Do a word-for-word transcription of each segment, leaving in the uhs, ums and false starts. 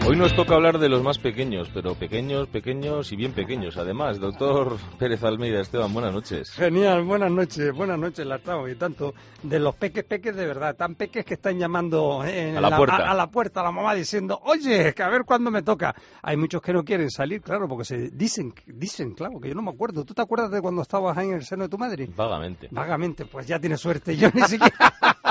Hoy nos toca hablar de los más pequeños, pero pequeños, pequeños y bien pequeños. Además, doctor Pérez Almeida. Esteban, buenas noches. Genial, buenas noches, buenas noches, Lartao. Y tanto de los peques, peques de verdad, tan peques que están llamando eh, a, la la, puerta. A, a la puerta a la mamá diciendo, oye, que a ver cuándo me toca. Hay muchos que no quieren salir, claro, porque se dicen, dicen, claro, que yo no me acuerdo. ¿Tú te acuerdas de cuando estabas ahí en el seno de tu madre? Vagamente. Vagamente, pues ya tienes suerte. Yo ni siquiera...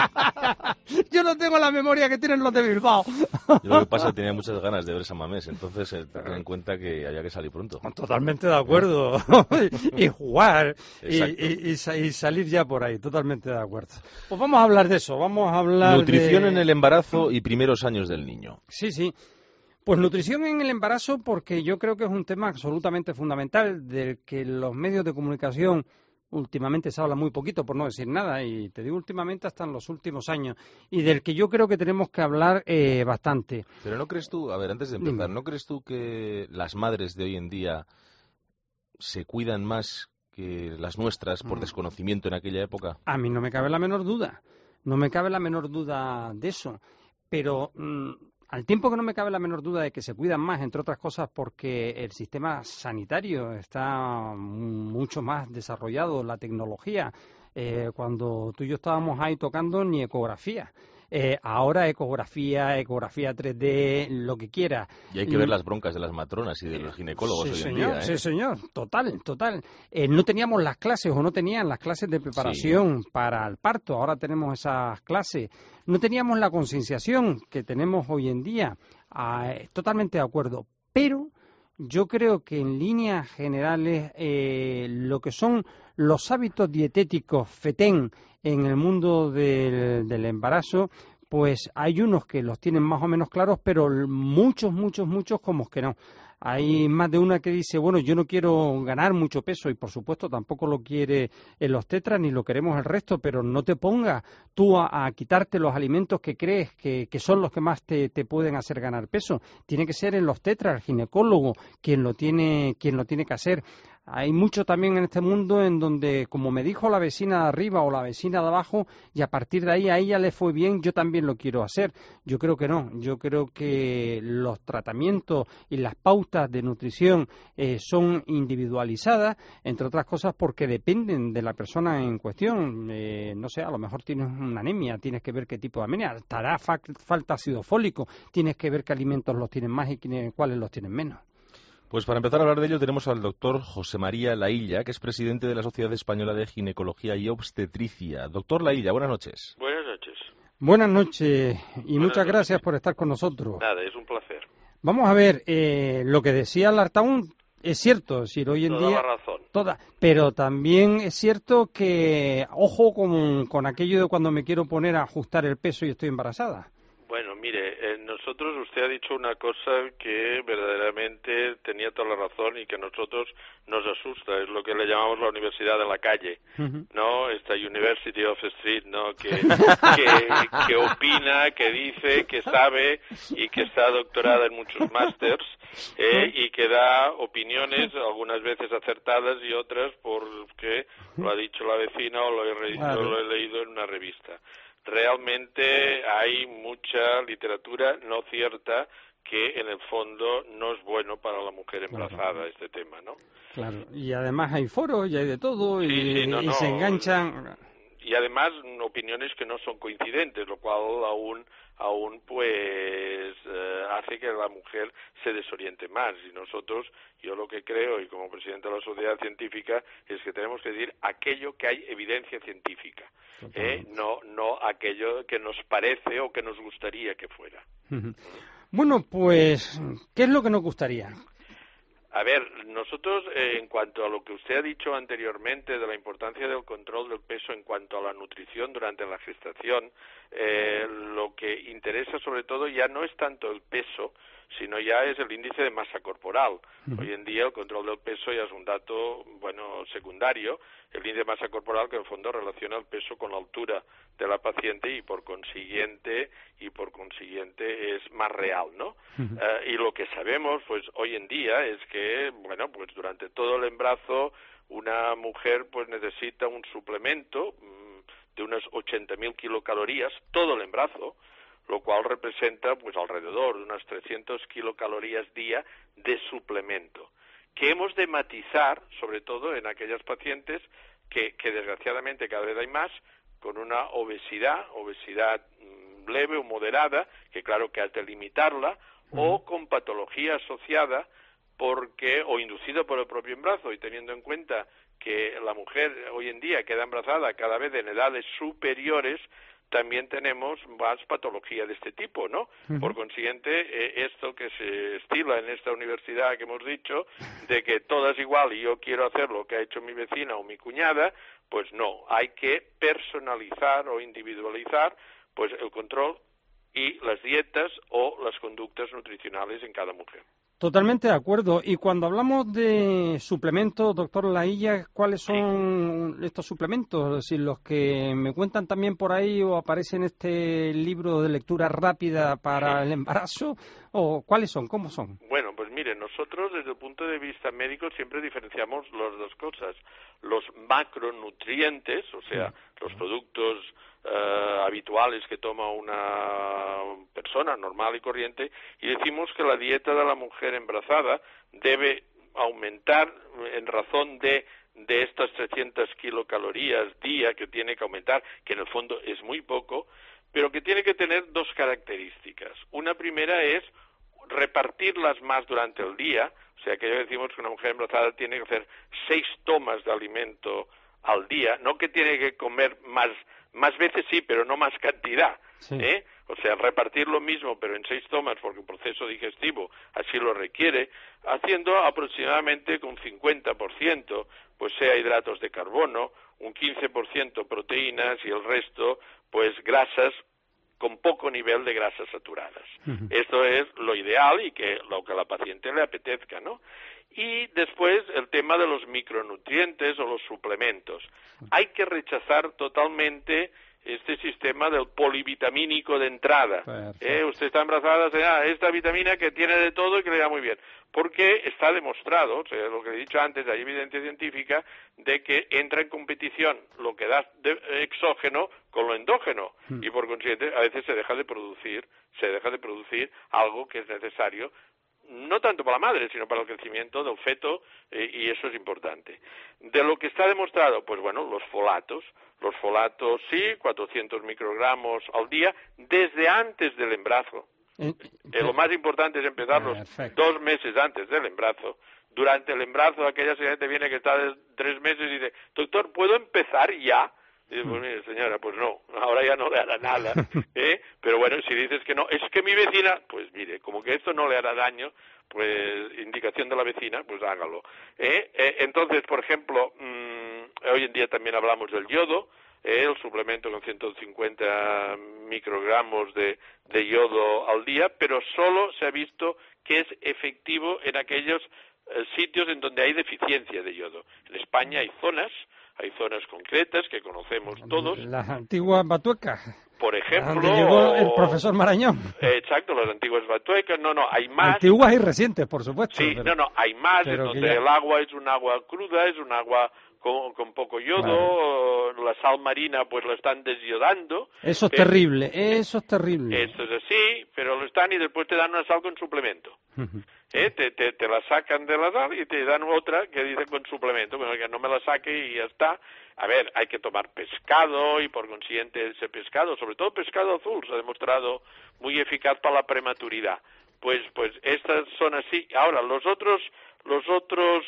Yo no tengo la memoria que tienen los de Bilbao. Yo lo que pasa es que tenía muchas ganas de ver San Mamés, entonces eh, ten en cuenta que había que salir pronto. Totalmente de acuerdo. y jugar y, y, y, y salir ya por ahí, totalmente de acuerdo. Pues vamos a hablar de eso, vamos a hablar Nutrición de... en el embarazo y primeros años del niño. Sí, sí. Pues nutrición en el embarazo, porque yo creo que es un tema absolutamente fundamental del que los medios de comunicación últimamente se habla muy poquito, por no decir nada, y te digo últimamente hasta en los últimos años, y del que yo creo que tenemos que hablar eh, bastante. Pero ¿no crees tú, a ver, antes de empezar, Dime. ¿no crees tú que las madres de hoy en día se cuidan más que las nuestras por desconocimiento en aquella época? A mí no me cabe la menor duda, no me cabe la menor duda de eso, pero... Mmm, al tiempo que no me cabe la menor duda de que se cuidan más, entre otras cosas porque el sistema sanitario está mucho más desarrollado, la tecnología. Eh, cuando tú y yo estábamos ahí tocando, ni ecografía. Eh, ahora ecografía, ecografía tres D, lo que quiera. Y hay que ver las broncas de las matronas y de los ginecólogos sí, hoy señor, en día, ¿eh? Sí, señor, total, total. Eh, no teníamos las clases o no tenían las clases de preparación sí. para el parto, ahora tenemos esas clases. No teníamos la concienciación que tenemos hoy en día, eh, totalmente de acuerdo, pero yo creo que en líneas generales eh, lo que son los hábitos dietéticos FETEN en el mundo del, del embarazo, pues hay unos que los tienen más o menos claros, pero muchos, muchos, muchos como que no. Hay más de una que dice, bueno, yo no quiero ganar mucho peso y por supuesto tampoco lo quiere en los tetras ni lo queremos el resto, pero no te pongas tú a, a quitarte los alimentos que crees que, que son los que más te, te pueden hacer ganar peso. Tiene que ser en los tetras, el ginecólogo, quien lo tiene, quien lo tiene que hacer. Hay mucho también en este mundo en donde, como me dijo la vecina de arriba o la vecina de abajo, y a partir de ahí a ella le fue bien, yo también lo quiero hacer. Yo creo que no. Yo creo que los tratamientos y las pautas de nutrición eh, son individualizadas, entre otras cosas porque dependen de la persona en cuestión. Eh, no sé, a lo mejor tienes una anemia, tienes que ver qué tipo de anemia. Te hará fa falta ácido fólico, tienes que ver qué alimentos los tienen más y cuáles los tienen menos. Pues para empezar a hablar de ello tenemos al doctor José María Laïlla, que es presidente de la Sociedad Española de Ginecología y Obstetricia. Doctor Laïlla, buenas noches. Buenas noches. Buenas noches y buenas muchas noches. gracias por estar con nosotros. Nada, es un placer. Vamos a ver, eh, lo que decía Lartaún es cierto, es decir, hoy en toda día... Toda la razón. Toda, pero también es cierto que, ojo con, con aquello de cuando me quiero poner a ajustar el peso y estoy embarazada. Bueno, mire, eh, nosotros, usted ha dicho una cosa que verdaderamente tenía toda la razón y que a nosotros nos asusta, es lo que le llamamos la universidad de la calle, uh-huh. ¿no? Esta University of Street, ¿no? Que, que, que opina, que dice, que sabe y que está doctorada en muchos másters eh, y que da opiniones, algunas veces acertadas y otras porque lo ha dicho la vecina o lo he, re- claro. lo he leído en una revista. Realmente hay mucha literatura no cierta que en el fondo no es bueno para la mujer embarazada, claro. este tema, ¿no? Claro, y además hay foros y hay de todo sí, y, sí, no, y no. se enganchan. Y además opiniones que no son coincidentes, lo cual aún aún pues eh, hace que la mujer se desoriente más. Y nosotros, yo lo que creo, y como presidente de la sociedad científica, es que tenemos que decir aquello que hay evidencia científica, ¿eh? no no aquello que nos parece o que nos gustaría que fuera. Bueno, pues, ¿qué es lo que nos gustaría? A ver, nosotros, eh, en cuanto a lo que usted ha dicho anteriormente de la importancia del control del peso en cuanto a la nutrición durante la gestación, eh, lo que interesa sobre todo ya no es tanto el peso, sino ya es el índice de masa corporal. Uh-huh. Hoy en día el control del peso ya es un dato, bueno, secundario, el índice de masa corporal que en el fondo relaciona el peso con la altura de la paciente y por consiguiente y por consiguiente es más real, ¿no? Uh-huh. Uh, y lo que sabemos, pues hoy en día es que, bueno, pues durante todo el embarazo una mujer pues necesita un suplemento mmm, de unas ochenta mil kilocalorías todo el embarazo, lo cual representa pues alrededor de unas trescientas kilocalorías día de suplemento, que hemos de matizar, sobre todo en aquellas pacientes que, que desgraciadamente cada vez hay más, con una obesidad, obesidad leve o moderada, que claro que hay que limitarla, uh-huh. o con patología asociada porque o inducida por el propio embarazo, y teniendo en cuenta que la mujer hoy en día queda embarazada cada vez en edades superiores, también tenemos más patología de este tipo, ¿no? Uh-huh. Por consiguiente, eh, esto que se estila en esta universidad que hemos dicho, de que todas igual y yo quiero hacer lo que ha hecho mi vecina o mi cuñada, pues no, hay que personalizar o individualizar pues el control y las dietas o las conductas nutricionales en cada mujer. Totalmente de acuerdo. Y cuando hablamos de suplementos, doctor Laïlla, ¿cuáles son sí. estos suplementos? Es decir, los que me cuentan también por ahí o aparecen en este libro de lectura rápida para sí. el embarazo, o ¿cuáles son? ¿Cómo son? Bueno, pues mire, nosotros desde el punto de vista médico siempre diferenciamos las dos cosas. Los macronutrientes, o sea, sí. los productos Uh, habituales que toma una persona normal y corriente, y decimos que la dieta de la mujer embarazada debe aumentar en razón de, de estas trescientas kilocalorías día que tiene que aumentar, que en el fondo es muy poco, pero que tiene que tener dos características. Una primera es repartirlas más durante el día, o sea que ya decimos que una mujer embarazada tiene que hacer seis tomas de alimento al día, no que tiene que comer más Más veces sí, pero no más cantidad, sí. ¿eh? O sea, repartir lo mismo, pero en seis tomas, porque el proceso digestivo así lo requiere, haciendo aproximadamente con cincuenta por ciento, pues sea hidratos de carbono, un quince por ciento proteínas y el resto, pues grasas con poco nivel de grasas saturadas. Uh-huh. Esto es lo ideal y que lo que a la paciente le apetezca, ¿no? Y después el tema de los micronutrientes o los suplementos. Hay que rechazar totalmente este sistema del polivitamínico de entrada. ¿Eh? Usted está embarazada, ah, esta vitamina que tiene de todo y que le da muy bien. Porque está demostrado, o sea, lo que he dicho antes, hay evidencia científica de que entra en competición lo que da de exógeno con lo endógeno. Hmm. Y por consiguiente a veces se deja de producir, se deja de producir algo que es necesario, no tanto para la madre, sino para el crecimiento del feto, eh, y eso es importante. De lo que está demostrado, pues bueno, los folatos. Los folatos sí, cuatrocientos microgramos al día, desde antes del embarazo. Eh, eh, lo más importante es empezarlos perfecto. dos meses antes del embarazo. Durante el embarazo, aquella señora te viene que está de tres meses y dice, doctor, ¿puedo empezar ya? Y dice, pues mire, señora, pues no, ahora ya no le hará nada, ¿eh? Pero bueno, si dices que no, es que mi vecina, pues mire, como que esto no le hará daño, pues indicación de la vecina, pues hágalo. ¿eh? Eh, entonces, por ejemplo, mmm, hoy en día también hablamos del yodo, ¿eh? el suplemento con ciento cincuenta microgramos de, de yodo al día, pero solo se ha visto que es efectivo en aquellos eh, sitios en donde hay deficiencia de yodo. En España hay zonas Hay zonas concretas que conocemos todos. Las antiguas batuecas. Por ejemplo. Donde llegó el profesor Marañón. Exacto, las antiguas batuecas. No, no, hay más. Antiguas y recientes, por supuesto. Sí, pero, no, no, hay más en donde ya... el agua es un agua cruda, es un agua con, con poco yodo. Claro. La sal marina, pues la están desiodando. Eso es pero, terrible, eso es terrible. Eso es así, pero lo están y después te dan una sal con suplemento. ¿Eh? Te, te, te la sacan de la sal y te dan otra que dice con suplemento, bueno, que no me la saque y ya está. A ver, hay que tomar pescado y por consiguiente ese pescado, sobre todo pescado azul, se ha demostrado muy eficaz para la prematuridad. Pues, pues estas son así. Ahora, los otros, los otros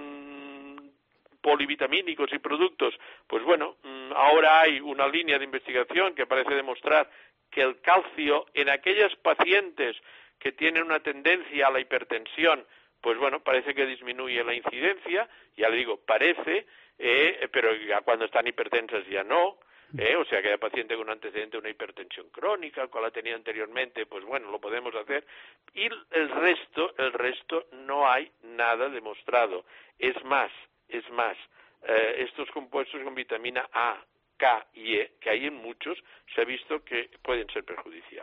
mmm, polivitamínicos y productos, pues bueno, mmm, ahora hay una línea de investigación que parece demostrar que el calcio en aquellas pacientes que tienen una tendencia a la hipertensión, pues bueno, parece que disminuye la incidencia, ya le digo, parece, eh, pero ya cuando están hipertensas ya no, eh, o sea, que hay paciente con un antecedente de una hipertensión crónica, cual la tenía anteriormente, pues bueno, lo podemos hacer, y el resto, el resto no hay nada demostrado. Es más, es más, eh, estos compuestos con vitamina A, K y E, que hay en muchos, se ha visto que pueden ser perjudiciales.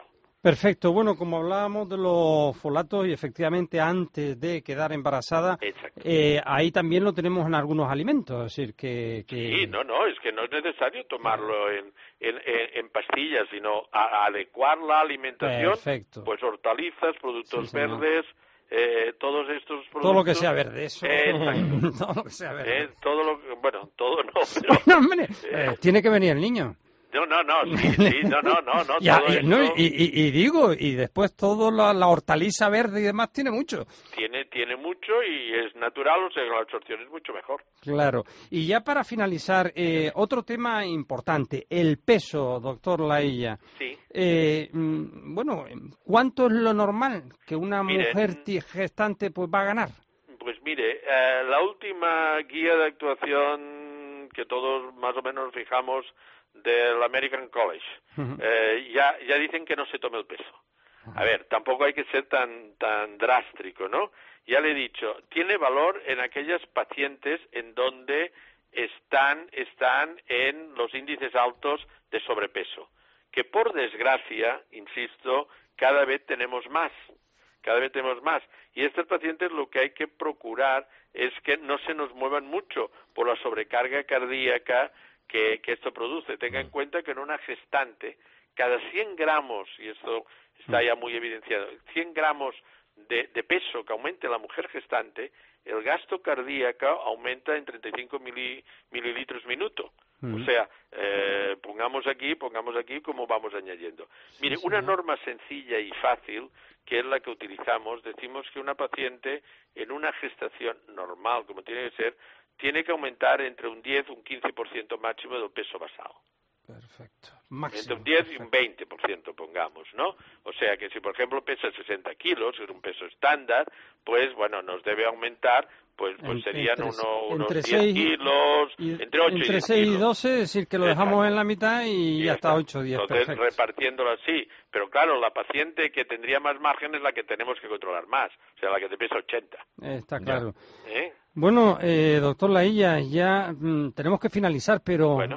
Perfecto. Bueno, como hablábamos de los folatos y efectivamente antes de quedar embarazada, eh, ahí también lo tenemos en algunos alimentos, es decir, que... que... Sí, no, no, es que no es necesario tomarlo en, en, en, en pastillas, sino a, a adecuar la alimentación, Perfecto. Pues hortalizas, productos sí, verdes, eh, todos estos productos... Todo lo que sea verde, eso. Eh, exacto. Todo lo que sea verde. Eh, todo lo que, bueno, todo no, pero... no, hombre, eh, eh, tiene que venir el niño. No, no, no, sí, sí, no, no, no, no, ya, todo y, esto... no, y, y, y digo, y después todo la, la hortaliza verde y demás tiene mucho. Tiene, tiene mucho y es natural, o sea, la absorción es mucho mejor. Claro. Y ya para finalizar, eh, otro tema importante, el peso, doctor Laïlla. Sí. Eh, bueno, ¿cuánto es lo normal que una Mire, mujer gestante pues va a ganar? Pues mire, eh, la última guía de actuación que todos más o menos fijamos del American College, uh-huh. eh, ya, ya dicen que no se tome el peso. Uh-huh. A ver, tampoco hay que ser tan, tan drástico, ¿no? Ya le he dicho, tiene valor en aquellas pacientes en donde están, están en los índices altos de sobrepeso, que por desgracia, insisto, cada vez tenemos más. Cada vez tenemos más. Y estas pacientes lo que hay que procurar es que no se nos muevan mucho por la sobrecarga cardíaca que, que esto produce. Tenga en cuenta que en una gestante, cada cien gramos, y esto está ya muy evidenciado, cien gramos de, de peso que aumente la mujer gestante, el gasto cardíaco aumenta en treinta y cinco mili, mililitros minuto. Uh-huh. O sea, eh, pongamos aquí, pongamos aquí como vamos añadiendo. Mire, sí, una norma sencilla y fácil, que es la que utilizamos, decimos que una paciente en una gestación normal, como tiene que ser, tiene que aumentar entre un diez y un quince por ciento máximo del peso basal. Perfecto. Máximo, entre un diez perfecto. Y un veinte por ciento, pongamos, ¿no? O sea que si, por ejemplo, pesa sesenta kilos, es un peso estándar, pues, bueno, nos debe aumentar, pues, pues entre, serían entre, uno, unos entre diez seis, kilos, y, entre ocho entre y diez seis kilos. y doce, es decir, que lo dejamos Exacto. en la mitad y, y hasta ocho o diez, Entonces, perfecto. repartiéndolo así. Pero claro, la paciente que tendría más margen es la que tenemos que controlar más, o sea, la que te pesa ochenta. Está claro. ¿Eh? Bueno, eh, doctor Laïlla, ya mm, tenemos que finalizar, pero bueno.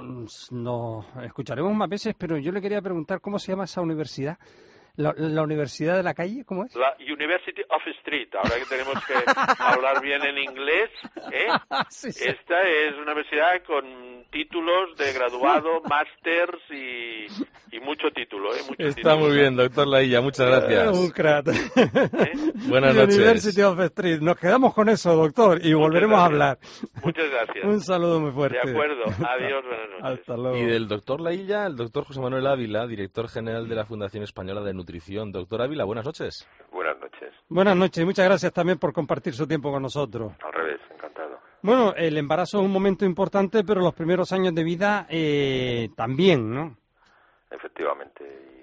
nos escucharemos más veces, pero yo le quería preguntar cómo se llama esa universidad. ¿La, la Universidad de la Calle? ¿Cómo es? La University of Street. Ahora que tenemos que hablar bien en inglés, ¿eh? Sí, sí. Esta es una universidad con títulos de graduado, másters y, y mucho título, ¿eh? Mucho Está título, muy ¿no? bien, doctor Laïlla. Muchas gracias. Un crack. ¿Eh? Buenas noches. University of Street. Nos quedamos con eso, doctor, y Muchas volveremos gracias. a hablar. Muchas gracias. Un saludo muy fuerte. De acuerdo. Adiós, buenas noches. Hasta luego. Y del doctor Laïlla, el doctor José Manuel Ávila, director general de la Fundación Española de Nutrición. Doctor Ávila, buenas noches. Buenas noches. Buenas noches y muchas gracias también por compartir su tiempo con nosotros. Al revés, encantado. Bueno, el embarazo es un momento importante, pero los primeros años de vida eh, también, ¿no? Efectivamente.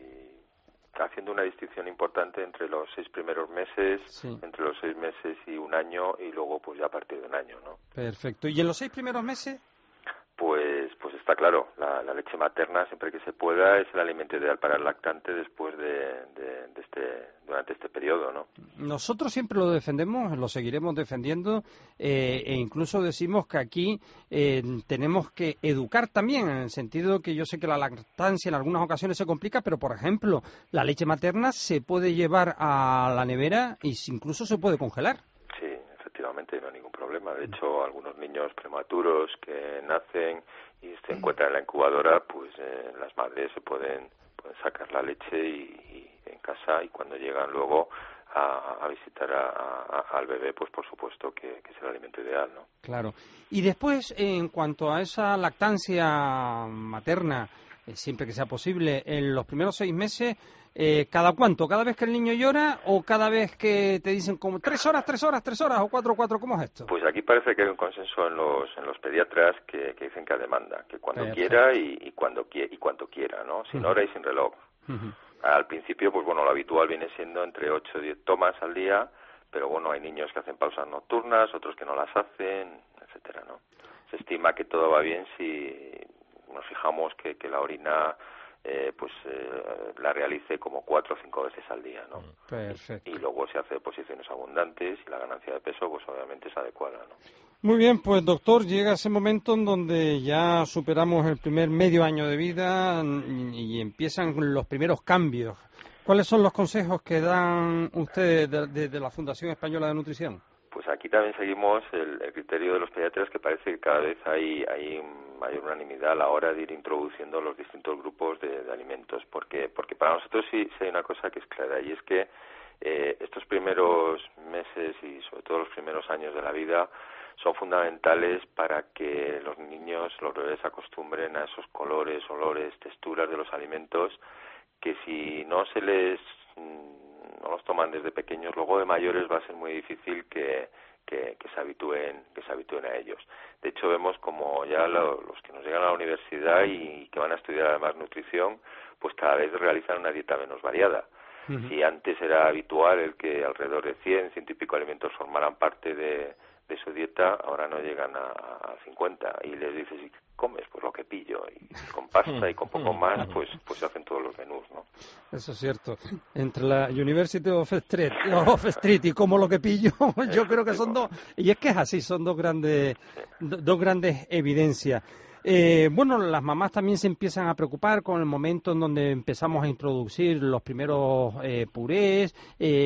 Y haciendo una distinción importante entre los seis primeros meses, sí. entre los seis meses y un año, y luego pues ya a partir de un año, ¿no? Perfecto. ¿Y en los seis primeros meses? Pues pues está claro, la, la leche materna, siempre que se pueda, es el alimento ideal para el lactante después de, de, de este durante este periodo, ¿no? Nosotros siempre lo defendemos, lo seguiremos defendiendo, eh, e incluso decimos que aquí eh, tenemos que educar también, en el sentido que yo sé que la lactancia en algunas ocasiones se complica, pero por ejemplo, la leche materna se puede llevar a la nevera y incluso se puede congelar. Sí, efectivamente, no hay ningún problema. De hecho, algunos niños prematuros que nacen y se encuentran en la incubadora, pues eh, las madres se pueden, pueden sacar la leche y, y en casa, y cuando llegan luego a, a visitar a, a, al bebé, pues por supuesto que, que es el alimento ideal, ¿no? Claro. Y después, en cuanto a esa lactancia materna, eh, siempre que sea posible, en los primeros seis meses, eh, ¿cada cuánto? ¿Cada vez que el niño llora o cada vez que te dicen como tres horas, tres horas, tres horas o cuatro, cuatro? ¿Cómo es esto? Pues aquí parece que hay un consenso en los en los pediatras que, que dicen que a demanda, que cuando Perfecto. quiera y, y cuando qui- y cuanto quiera, ¿no? Sin uh-huh. hora y sin reloj. Uh-huh. Al principio, pues bueno, lo habitual viene siendo entre ocho y diez tomas al día, pero bueno, hay niños que hacen pausas nocturnas, otros que no las hacen, etcétera, ¿no? Se estima que todo va bien si nos fijamos que, que la orina eh, pues eh, la realice como cuatro o cinco veces al día, ¿no? Perfecto. Y luego se hace posiciones abundantes y la ganancia de peso pues obviamente es adecuada, ¿no? Muy bien, pues doctor, llega ese momento en donde ya superamos el primer medio año de vida y, y empiezan los primeros cambios. ¿Cuáles son los consejos que dan ustedes de, de, de la Fundación Española de Nutrición? Pues aquí también seguimos el, el criterio de los pediatras, que parece que cada vez hay, hay mayor unanimidad a la hora de ir introduciendo los distintos grupos de, de alimentos, porque porque para nosotros sí, sí hay una cosa que es clara, y es que eh, estos primeros meses y sobre todo los primeros años de la vida son fundamentales para que los niños, los bebés, se acostumbren a esos colores, olores, texturas de los alimentos, que si no se les no los toman desde pequeños, luego de mayores va a ser muy difícil que, que, que se habitúen que se habitúen a ellos. De hecho, vemos como ya lo, los que nos llegan a la universidad y que van a estudiar además nutrición, pues cada vez realizan una dieta menos variada. Uh-huh. Si antes era habitual el que alrededor de cien, ciento y pico alimentos formaran parte de, de su dieta, ahora no llegan a, a cincuenta, y les dices, ¿y qué comes? Pues lo que pillo, y con pasta y con poco más, pues pues se hacen todos los menús, ¿no? Eso es cierto. Entre la University of Street, of Street y como lo que pillo, yo creo que son dos, y es que es así, son dos grandes, sí. do, dos grandes evidencias. Eh, bueno, las mamás también se empiezan a preocupar con el momento en donde empezamos a introducir los primeros eh, purés.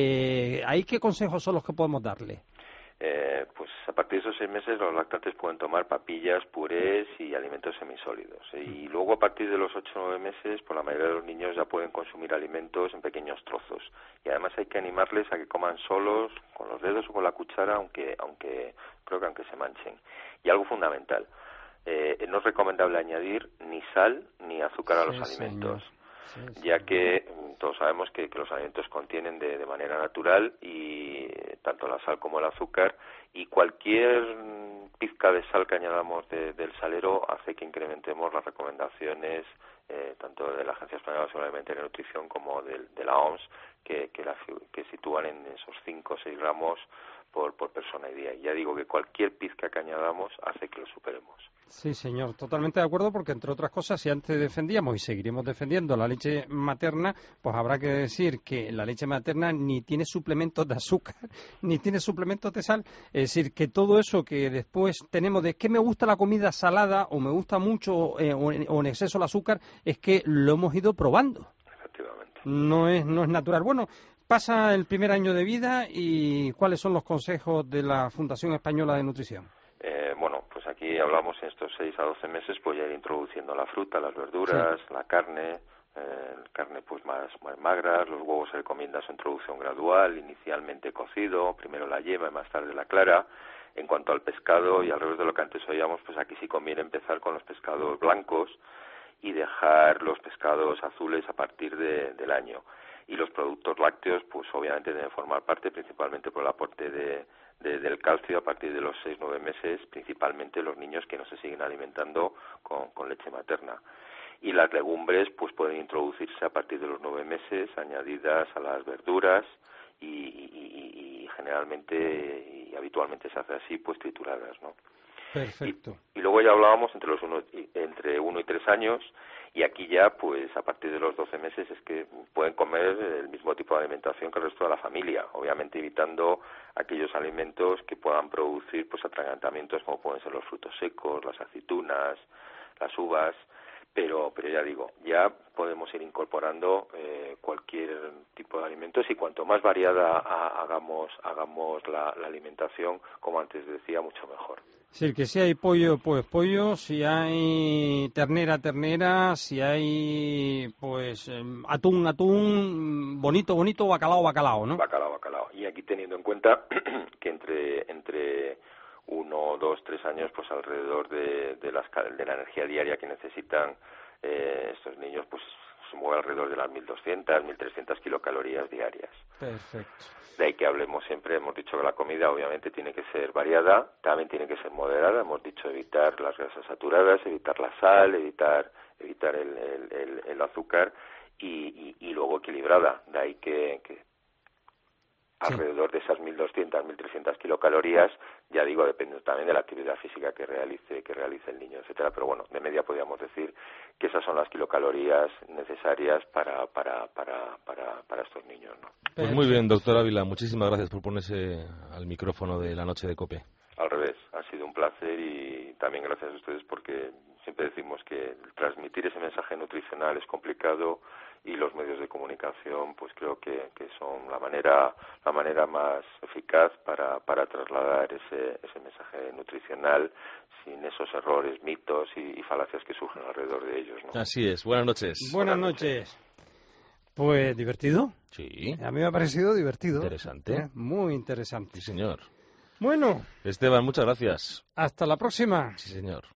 Eh, ¿Ahí qué consejos son los que podemos darle? Eh, pues a partir de esos seis meses los lactantes pueden tomar papillas, purés y alimentos semisólidos. Y luego a partir de los ocho o nueve meses, pues la mayoría de los niños ya pueden consumir alimentos en pequeños trozos. Y además hay que animarles a que coman solos, con los dedos o con la cuchara, aunque aunque creo que aunque se manchen. Y algo fundamental, eh, no es recomendable añadir ni sal ni azúcar a los sí, alimentos. Señor. Sí, sí. Ya que todos sabemos que, que los alimentos contienen de, de manera natural y tanto la sal como el azúcar, y cualquier pizca de sal que añadamos de, del salero hace que incrementemos las recomendaciones eh, tanto de la Agencia Española de Seguridad Alimentaria y Nutrición como de, de la O M S, que, que, la, que sitúan en esos cinco o seis gramos por, por persona y día. Y ya digo que cualquier pizca que añadamos hace que lo superemos. Sí, señor, totalmente de acuerdo, porque entre otras cosas, si antes defendíamos y seguiremos defendiendo la leche materna, pues habrá que decir que la leche materna ni tiene suplementos de azúcar, ni tiene suplementos de sal. Es decir, que todo eso que después tenemos de que me gusta la comida salada o me gusta mucho eh, o, en, o en exceso el azúcar, es que lo hemos ido probando. Efectivamente. No es, no es natural. Bueno, pasa el primer año de vida y ¿cuáles son los consejos de la Fundación Española de Nutrición? Eh, bueno, pues aquí hablamos en estos seis a doce meses, pues ya ir introduciendo la fruta, las verduras, sí. la carne, eh, carne pues más, más magra, los huevos se recomienda su introducción gradual, inicialmente cocido, primero la yema y más tarde la clara. En cuanto al pescado, y al revés de lo que antes oíamos, pues aquí sí conviene empezar con los pescados blancos y dejar los pescados azules a partir de, del año. Y los productos lácteos, pues obviamente deben formar parte principalmente por el aporte de De, del calcio a partir de los seis a nueve meses, principalmente los niños que no se siguen alimentando con, con leche materna. Y las legumbres pues pueden introducirse a partir de los nueve meses, añadidas a las verduras y, y, y generalmente y habitualmente se hace así, pues trituradas, ¿no? Perfecto. Y, y luego ya hablábamos entre los uno, entre uno y tres años, y aquí ya, pues a partir de los doce meses es que pueden comer el mismo tipo de alimentación que el resto de la familia, obviamente evitando aquellos alimentos que puedan producir pues atragantamientos como pueden ser los frutos secos, las aceitunas, las uvas, pero pero ya digo, ya podemos ir incorporando eh, cualquier tipo de alimentos, y cuanto más variada ha, hagamos hagamos la, la alimentación, como antes decía, mucho mejor. Es decir, que si hay pollo, pues pollo, si hay ternera, ternera, si hay pues atún, atún, bonito, bonito, bacalao, bacalao, ¿no? Bacalao, bacalao. Y aquí teniendo en cuenta que entre entre uno, dos, tres años, pues alrededor de, de, las, de la energía diaria que necesitan eh, estos niños, pues se mueve alrededor de las mil doscientas, mil trescientas kilocalorías diarias. Perfecto. De ahí que hablemos siempre, hemos dicho que la comida obviamente tiene que ser variada, también tiene que ser moderada, hemos dicho evitar las grasas saturadas, evitar la sal, evitar evitar el, el, el, el azúcar y, y, y luego equilibrada. De ahí que, que sí. alrededor de esas mil doscientas, mil trescientas kilocalorías, ya digo, depende también de la actividad física que realice que realice el niño, etcétera. Pero bueno, de media podríamos decir que esas son las kilocalorías necesarias para para para para, para estos niños, ¿no? Pues muy bien, doctor Ávila, muchísimas gracias por ponerse al micrófono de la noche de COPE. Al revés, ha sido un placer, y también gracias a ustedes, porque siempre decimos que transmitir ese mensaje nutricional es complicado y los medios de comunicación pues creo que, que son la manera la manera más eficaz para, para trasladar ese, ese mensaje nutricional sin esos errores, mitos y, y falacias que surgen alrededor de ellos, ¿no? Así es. Buenas noches. Buenas, Buenas noches. noches. Pues divertido. Sí. A mí me ha parecido divertido. Interesante. ¿Eh? Muy interesante. Sí, señor. Bueno. Esteban, muchas gracias. Hasta la próxima. Sí, señor.